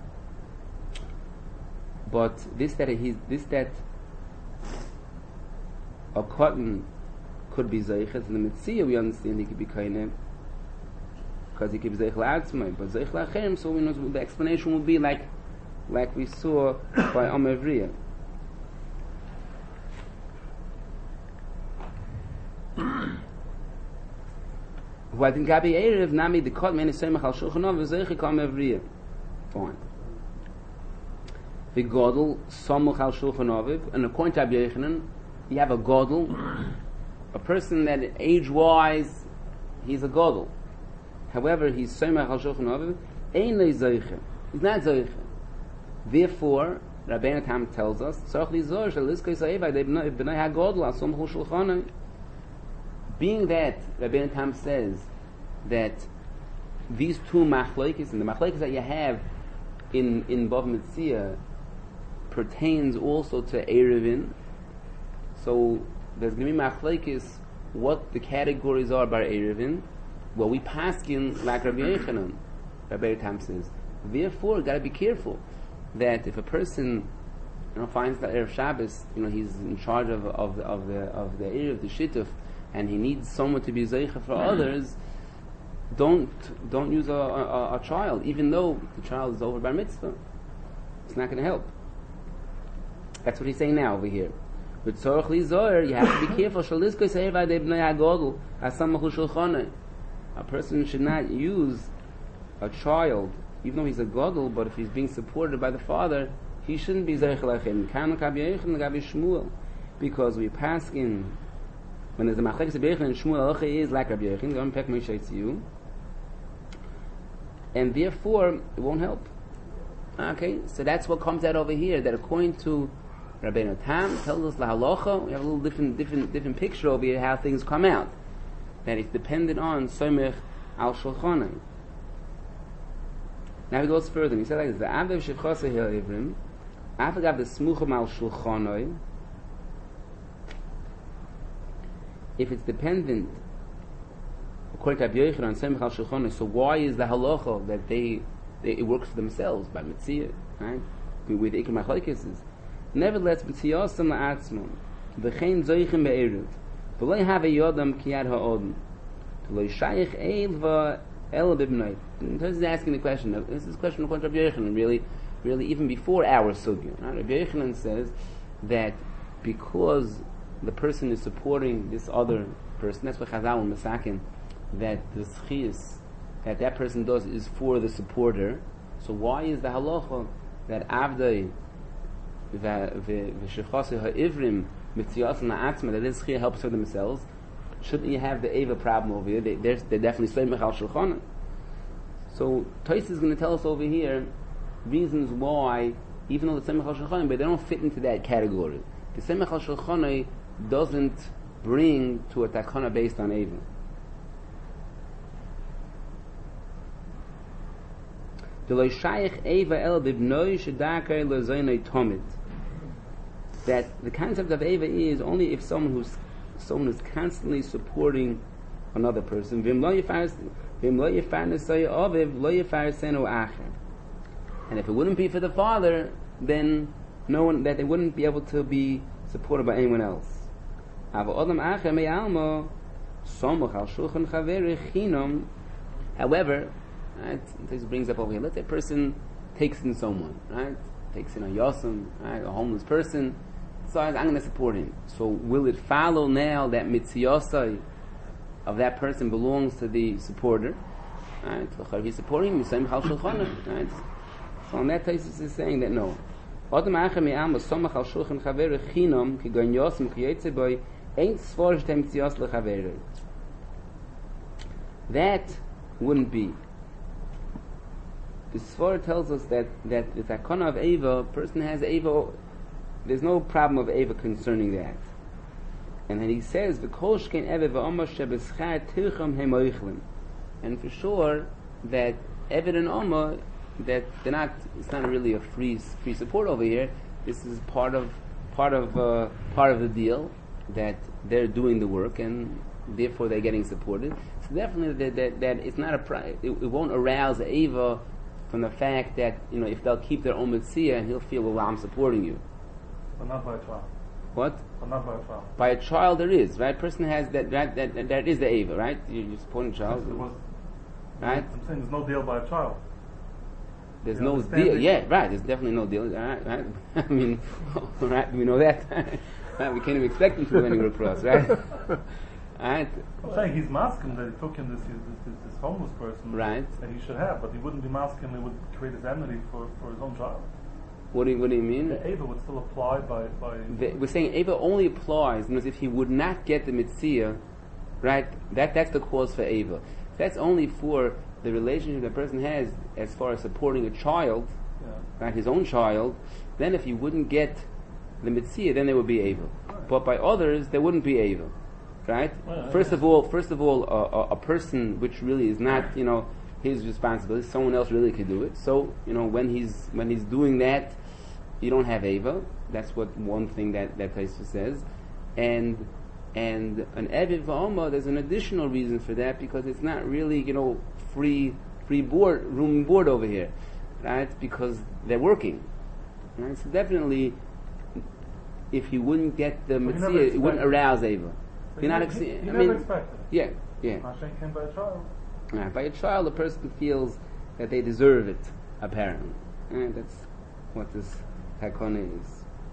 But this that he's this that a cotton could be zeichet in the Mitzvah, we understand he could be kainem because he could be zeichel atzmai, but zeichel achem. So we know the explanation will be like like we saw by Amavriya. What in Gabi Erev Nami the cotton man is saying Machal Shulchanov is zeichel Amavriya. Fine. The Gadol Samuch al Shulchan Aviv, and according to Rabbi Yochanan, you have a Gadol, a person that age-wise he's a Gadol. However, he's Samuch al Shulchan Aviv, Ein le Zeiche. He's not Zeiche. Therefore, Rabbeinu Tam tells us, Tzarich li zor shel liskei sa'eva de b'nai ha-Gadol al Samuch al Shulchan. Being that Rabbeinu Tam says that these two machlokes and the machlokes that you have in in Bav Metzia pertains also to Erevin. So there's going to be machlokes what the categories are by Erevin. Well, we paskin like Rabbi Yochanan. Rabbi Tam says. Therefore, got to be careful that if a person, you know, finds that Erev Shabbos, you know, he's in charge of of of the of the Erev, the Shittuf, and he needs someone to be zeicha for others. Don't don't use a, a, a child, even though the child is over bar mitzvah. It's not going to help. That's what he's saying now over here. With tzorach li zohar, you have to be careful. Shaliskoi seir v'adei b'nei hagodol asamachu shulchanei. A person should not use a child, even though he's a godol, but if he's being supported by the father, he shouldn't be zeich lachem. Kan Rabbi Yochanan Rabbi Shmuel, because we pass in when there's a machlekes Rabbi Yochanan and Shmuel, halacha is like Rabbi Yochanan. Don't peck me you. And therefore, it won't help. Okay, so that's what comes out over here. That according to Rabbeinu Tam tells us la halacha, we have a little different, different, different picture over here how things come out. That it's dependent on somech al shulchanai. Now he goes further. He said like this: the avev shechoseh hel ivrim, afagav the smuchim al shulchanai. If it's dependent, according to Rabbi Yochanan, on Semech al Shulchanai, so why is the halacha that they, they it works for themselves by mitzvah, right? With ikar machlokes. Nevertheless, mitzvah sam la'atzmon, v'chein zoichim be'erev, v'lo have a yodam kiyad ha'odem, v'lo shayich eil v'el b'bnei. This is asking the question. This is a question according to Rabbi Yochanan, really, really even before our sugya. Right? Rabbi Yochanan says that because the person is supporting this other person, that's what Chazal and Masakin, that the schiyas that that person does is for the supporter. So why is the halacha that avdei v'shechase ha'ivrim mitzias na'atzma, that this chiyah helps for themselves, shouldn't you have the Eva problem over here? They, they're, they're definitely Soymech al Shulchan. So Tos is going to tell us over here reasons why, even though the Soymech al Shulchan, but they don't fit into that category. The Soymech al Shulchan doesn't bring to a takana based on Eva. That the concept of Eva is only if someone who's someone who's constantly supporting another person. And if it wouldn't be for the father, then no one, that they wouldn't be able to be supported by anyone else. However, right, this brings up over here, let's say a person takes in someone, right? Takes in a yosem, right, a homeless person. So I'm going to support him. So will it follow now that mitziyosai of that person belongs to the supporter? Right? If he's supporting him, right? So on that basis is saying that no. That wouldn't be. The Svar tells us that that the takana of Eva, person has Eva, there's no problem of Eva concerning that. And then he says, and for sure that Eved and Oma, that they're not, it's not really a free free support over here. This is part of part of uh, part of the deal, that they're doing the work and therefore they're getting supported. So definitely that that, that it's not a pri- it, it won't arouse Eva from the fact that, you know, if they'll keep their own mitzvah and he'll feel, well, I'm supporting you. But not by a child. What? But not by a child. By a child there is, right? Person has that, right? That, that, that is the Eva, right? You, you're supporting a child. Yes, was, right? I'm saying there's no deal by a child. There's You no understand deal. it? Yeah, right. There's definitely no deal. Right? right? I mean, right? We know that. Right? We can't even expect him to do any work for us, right? Right? I'm saying he's masking that he took him this, this, this, this homeless person Right. that he should have, but he wouldn't be masking, it would create his enmity for, for his own child. What do you, what do you mean? The Eva would still apply by... by The, we're saying Eva only applies because if he would not get the mitzvah, right? That that's the cause for Eva. That's only for the relationship the person has as far as supporting a child, yeah. right? His own child. Then if he wouldn't get the mitzvah, then there would be Eva. Right. But by others, there wouldn't be Eva, right? Well, first yes. of all, first of all, a, a, a person which really is not, you know, his responsibility, someone else really could do it. So, you know, when he's when he's doing that, you don't have Eva. That's what one thing that that Taisa says, and and an Eved v'Oma, there's an additional reason for that, because it's not really, you know, free free board room and board over here, right? Because they're working, right? So definitely, if you wouldn't get the But you mitzvah, never it wouldn't expected. arouse Eva. So You're not. he, Ex- he, he I never mean, expected it. yeah, yeah. Hashem came by a child. Right. By a child, the person feels that they deserve it, apparently. And that's what this takana is.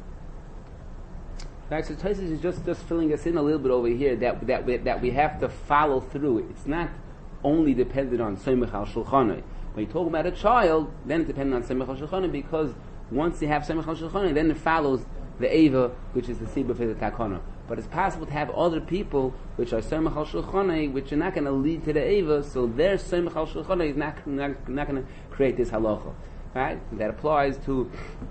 Right, so Tosfos is just, just filling us in a little bit over here that that we, that we have to follow through it. It's not only dependent on Soymech al Shulchan. When you talk about a child, then it's dependent on Soymech al Shulchan, because once you have Soymech al Shulchan, then it follows the Eva, which is the Sibah for the takana. But it's possible to have other people which are Soymech al Shulchan, which are not going to lead to the Eva, so their Soymech al Shulchan is not, not, not going to create this halacha. Right? That applies to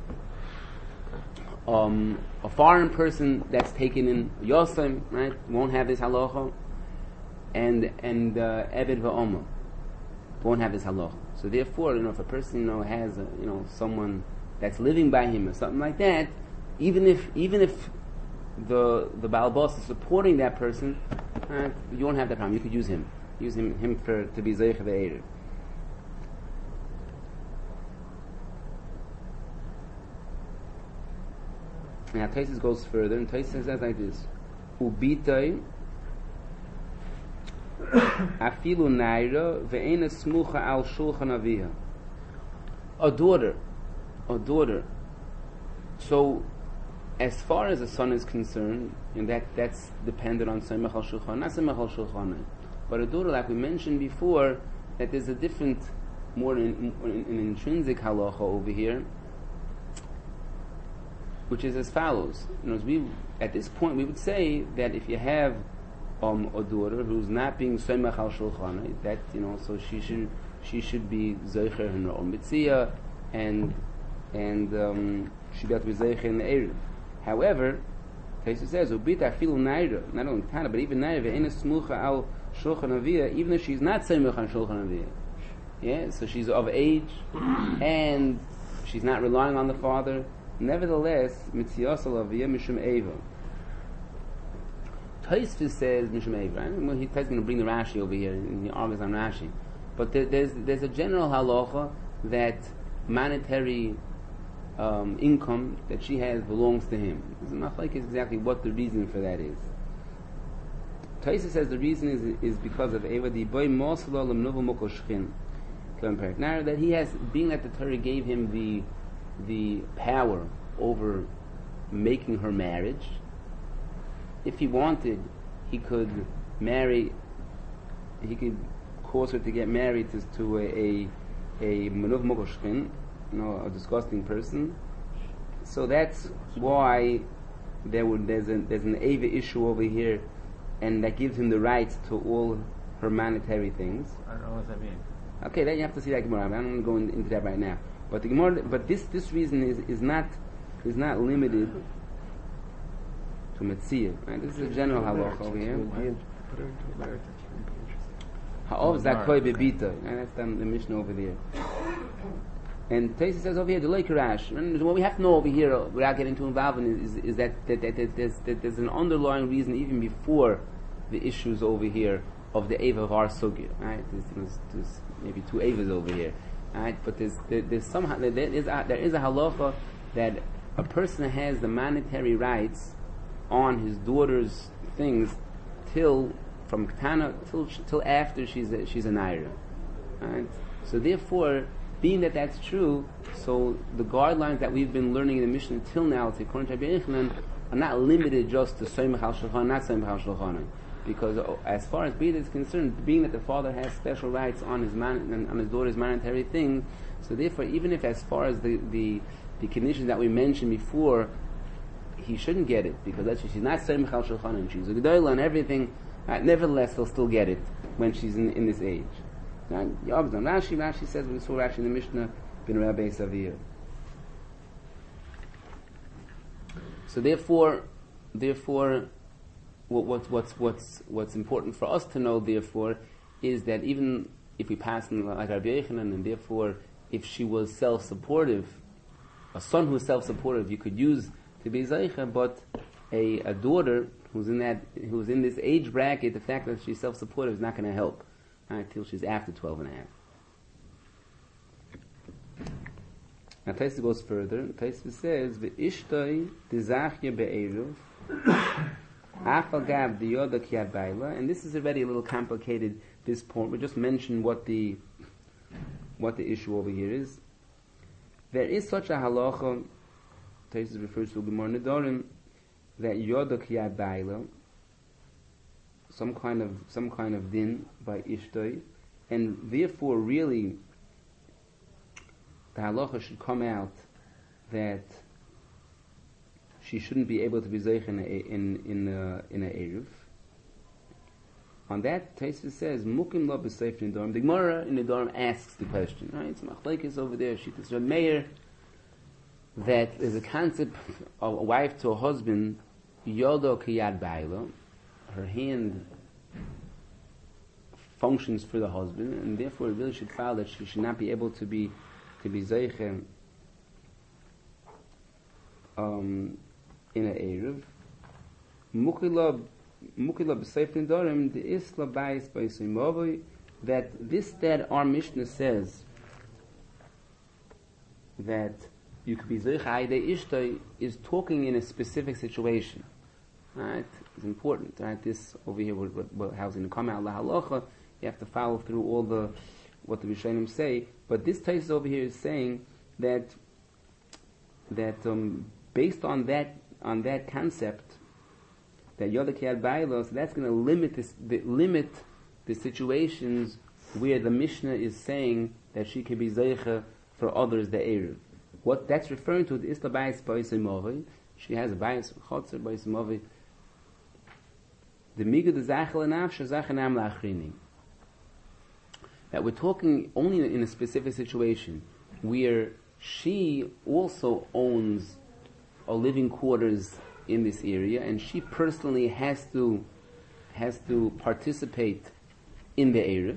um, a foreign person that's taken in Yosem, right? Won't have this halacha. And and uh, Eved v'Oma won't have this halacha. So therefore, you know, if a person, you know, has a, you know, someone that's living by him or something like that, even if even if the the Baal Boss is supporting that person, uh, you won't have that problem. You could use him, use him him for to be Zeich ve'erev. Now Tosfos goes further, and Tosfos says like this: Ubitai afilu naira ve'ena smucha al shulchan aviha. A daughter, a daughter. So, as far as a son is concerned, and that that's dependent on Soymech al Shulchan, not Soymech al Shulchan, but a daughter, like we mentioned before, that there's a different, more in, in, in intrinsic halacha over here. which is as follows. You know, as we at this point we would say that if you have um, a daughter who's not being soymach al shulchan, that you know, so she should she should be zeicher in her own mitzvah, and and um, she got to be zeicher in the eruv. However, Taisa says ubita afilu naira, not only tana but even naira ve'ena smucha al shulchan aviyah, even if she's not soymach al shulchan aviyah. Yeah, so she's of age and she's not relying on the father. Nevertheless, mitziyasal aviyah mishum eva. Tosfos says mishum eva. Right? Well, he's going to bring the Rashi over here and he argues on Rashi. But there, there's there's a general halacha that monetary um, income that she has belongs to him. It's not like it's exactly what the reason for that is. Tosfos says the reason is is because of eva di boy moslo lam novel mokol shchin. Now that he has, being that the Torah gave him the the power over making her marriage, if he wanted, he could marry, he could cause her to get married to, to a a menuv mokoshkin, you know, a disgusting person. So that's why there would there's a there's an Ava issue over here, and that gives him the right to all her monetary things. I don't know what that means. Okay, then you have to see that Gemara. I'm not going to go into that right now. But the Gemara, but this this reason is, is not is not limited to Metzia. Right? This is a general halacha over here. Ha'ov zakoi bebita. That's the, the Mishnah over there. And Taisa says over here the Leikarash. And what we have to know over here, without getting too involved in, is, is that, that, that, that, there's, that there's an underlying reason even before the issues over here of the Eva Var Sugya. Right? There's, there's, there's maybe two Evas over here. Right? But there's there, there's somehow there is a, there is a halacha that a person has the monetary rights on his daughter's things till from Ketana till till after she's a, she's a naira. Right? So therefore, being that that's true, so the guidelines that we've been learning in the Mishnah till now, to according to Rabbi Yochanan, are not limited just to Soymach al Shulchan, not Soymach al Shulchan. Because uh, as far as Bida is concerned, being that the father has special rights on his man, on his daughter's monetary thing, so therefore, even if as far as the the, the conditions that we mentioned before, he shouldn't get it because that's, she's not Soymach al Shulchan and she's a Gedolah and everything. Uh, nevertheless, he'll still get it when she's in, in this age. Now, Rashi, Rashi says we saw Rashi in the Mishnah, bin Rabbi Savir. So therefore, therefore. What, what, what's what's what's important for us to know, therefore, is that even if we pass in like Rabbi Yochanan, and therefore, if she was self-supportive, a son who's self-supportive, you could use to be zeicha, but a, a daughter who's in that who's in this age bracket, the fact that she's self-supportive is not going to help until she's after twelve and a half. Now Taisa goes further. Taisa says, "V'ishtoi dizachya be'eruv." And this is already a little complicated, this point. We just mentioned what the what the issue over here is. There is such a halacha, Taisus refers to Gemara Nedarim, that Yoda Kiyad Baila, some kind of some kind of din by Ishtoi, and therefore really the halacha should come out that she shouldn't be able to be zeich in a, in in a, in a eruv. On that, Tosfos says, "Mukim lo b'seif nedarim." The Gemara in Nedarim asks the question. Right, it's machlekes over there. Shittas Reb Meir, that there's a concept of a wife to a husband, yodo kiyad ba'ila. Her hand functions for the husband, and therefore it really should follow that she should not be able to be to be zeich um. in a eruv. Mukila mukila b'seif nedarim the isla bayis b'yisimovi, that this that our Mishnah says that you could be zeich aydei ishtoi is talking in a specific situation. Right? It's important. Right? This over here, what, what, what, how's going to come out la halacha? You have to follow through all the what the Rishonim say. But this Tosfos over here is saying that that um, based on that. on that concept, that Yodakiyad Bailos, that's going to limit this, the, limit the situations where the Mishnah is saying that she can be Zeicha for others, the Eruv. what that's referring to is the bayis ba'isimovi. She has a bayis chotzer ba'isimovi. The migu the zachel nafshe zachanam la'achrinim. That we're talking only in a specific situation where she also owns a living quarters in this area, and she personally has to has to participate in the Erev,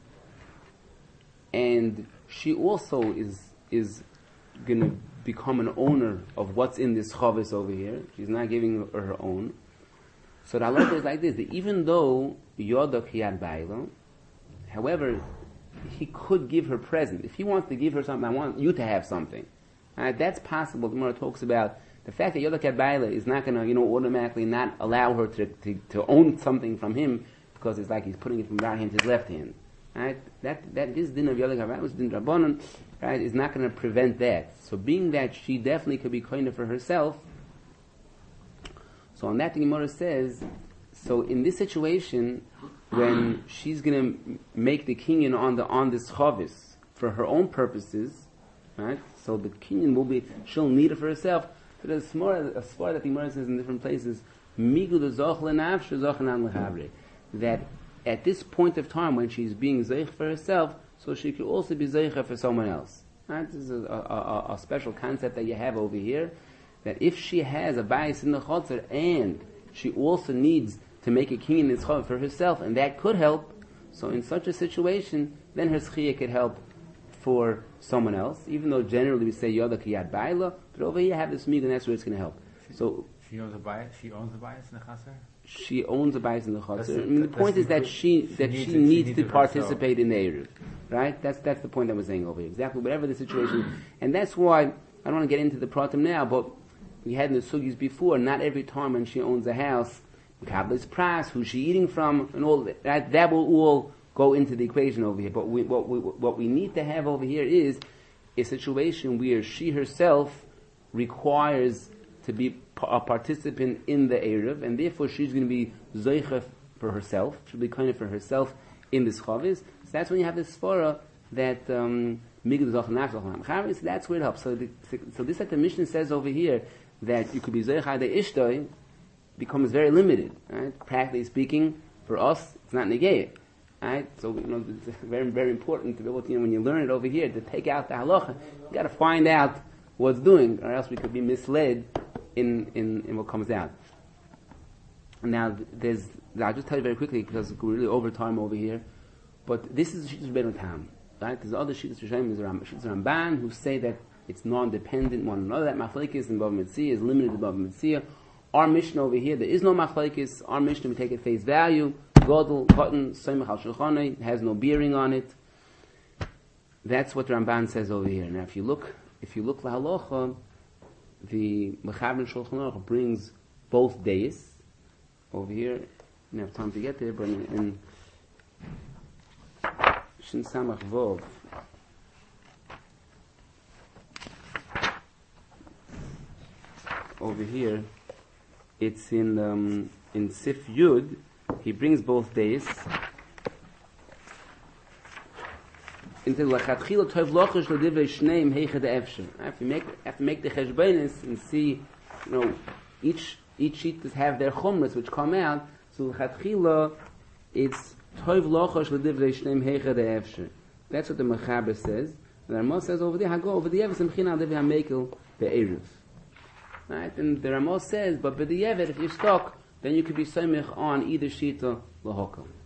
and she also is is going to become an owner of what's in this chavis over here. She's not giving her her own. So the halacha is like this: that even though Yoda Kiyad Baila, however, he could give her present. If he wants to give her something, I want you to have something. Uh, that's possible. The Gemara talks about the fact that Yoda Kiyad Baila is not going to, you know, automatically not allow her to, to to own something from him, because it's like he's putting it from right hand to his left hand. Right? That that this din of Yoda Kiyad Baila, was din Rabbanon, right, is not going to prevent that. So being that she definitely could be kind of for herself. So on that, the Gemara says, so in this situation, when she's going to make the kinyan on the on this chavis for her own purposes, right? So the kinyan will be, she'll need it for herself. So there's a smart, a smart that the Gemara says in different places, migu zoch lenafsh zochanan lechabre, that at this point of time when she's being zeich for herself, so she could also be zeicha for someone else. Right? This is a, a, a, a special concept that you have over here, that if she has a bias in the chotzer and she also needs to make a king in this chotzer for herself, and that could help, so in such a situation, then her schiyah could help for someone else, even though generally we say yoda kiyad baila, but over here you have this mig, and that's where it's going to help. So she owns a bias. She owns the bias in the chaser. She owns a bias in the chotzer. The, I mean, the point is that she, she that needs she it, needs she to needs participate in the eruv, right? That's that's the point that we're saying over here. Exactly, whatever the situation, and that's why I don't want to get into the pratim now, but we had in the sugis before. Not every time when she owns a house, Kabbalah's price, who's she eating from, and all that, that, that will all go into the equation over here. But we, what we what we need to have over here is a situation where she herself requires to be a participant in the Erev, and therefore she's going to be zoicha for herself. She'll be kind of for herself in this chavis. So that's when you have this svara that um, so that's where it helps. So, the, so this that the Mishnah says over here that you could be zoicha de ishtoi becomes very limited. Right? Practically speaking, for us, it's not negayah. Right? So you know it's very very important to be able to, you know, when you learn it over here, to take out the halacha. You got to find out what's doing, or else we could be misled in, in, in what comes out. Now, there's, I'll just tell you very quickly because we're really over time over here, but this is the Shittas Rebbeinu Tam, right? There's other Shittas Rishonim, there's Shittas Ramban, who say that it's non-dependent one another, that Machlekes in Bava Metzia is limited to Bava Metzia. Our Mishnah over here, there is no Machlekes. Our Mishnah, we take at face value, Godel, Cotton, Soimach al Shulchanai, has no bearing on it. That's what Ramban says over here. Now, if you look, if you look la halacha, the Mechaber Shulchan Aruch brings both days over here. I don't have time to get there, but in, in Shin Samach Vov, over here, it's in um, in Sif Yud. He brings both days. Into lachatchila tov lochish ledivrei shneim heicha de'efshin. If you make, have to make the cheshbonis and see, you know, each each sheet have their chumras which come out. So lachatchila, it's tov lochish ledivrei shneim heicha de'efshin. That's what the Mechaber says. And the Ramah says over there, hago over the yeves emchina devi hamekel be'eruv. Right, and the Ramah says, but by the yevet, if you're stuck, then you could be soimich on either shita lahokam.